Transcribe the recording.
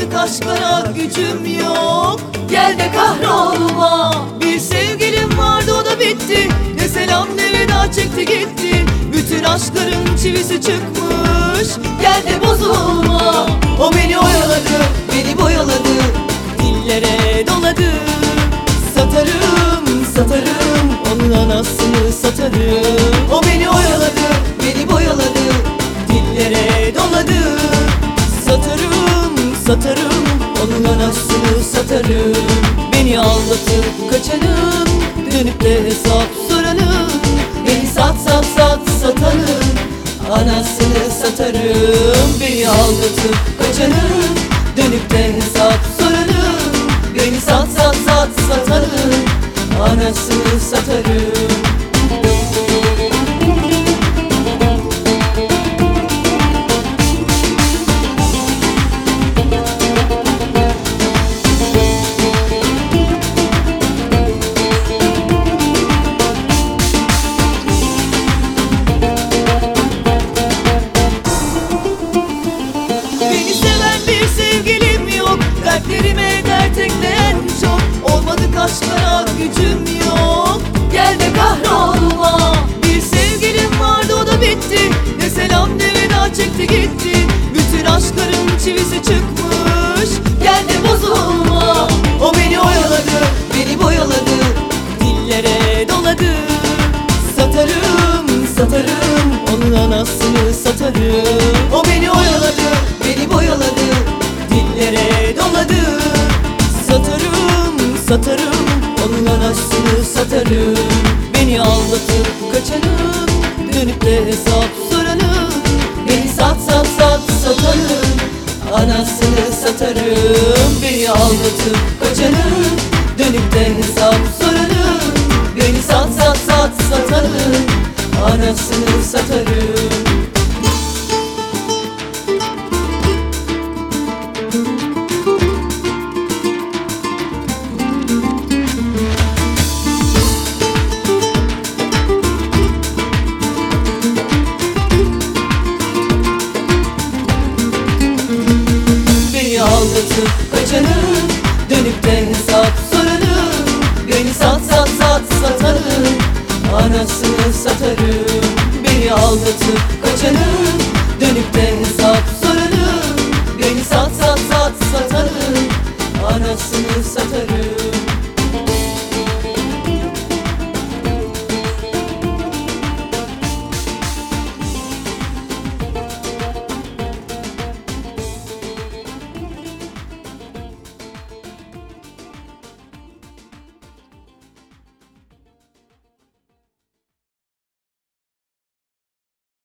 Olmadık aşklara gücüm yok. Gel de kahrolma. Bir sevgilim vardı, o da bitti. Ne selam ne veda, çekti gitti. Bütün aşkların çivisi çıkmış. Gel de bozulma. O beni oyaladı, beni boyaladı, dillere doladı. Satarım, satarım, onun anasını satarım. O beni oyaladı, beni boyaladı, dillere doladı. Satarım, satarım, onun anasını satarım. Beni aldatıp kaçanın, dönüp de hesap soranın. Beni sat sat sat satanın anasını satarım. Beni aldatıp kaçanın, dönüp de hesap soranın. Beni sat sat sat satanın anasını satarım. Beni seven bir sevgilim yok, dertlerime dert ekleyen çok. Olmadık aşklara gücüm yok. Gel de kahrolma. Bir sevgilim vardı, o da bitti. Ne selam ne veda, çekti gitti. Bütün aşkların çivisi çıkmış. Gel de bozulma. O beni oyaladı, beni boyaladı, dillere doladı. Satarım, satarım, onun anasını satarım. O beni oyaladı, beni boyaladı, dillere doladı. Satarım, satarım, onun anasını satarım. Beni aldatıp kaçanın, dönüp de hesap soranın. Beni sat sat sat satanın anasını satarım. Beni aldatıp kaçanın, dönüp de hesap soranın.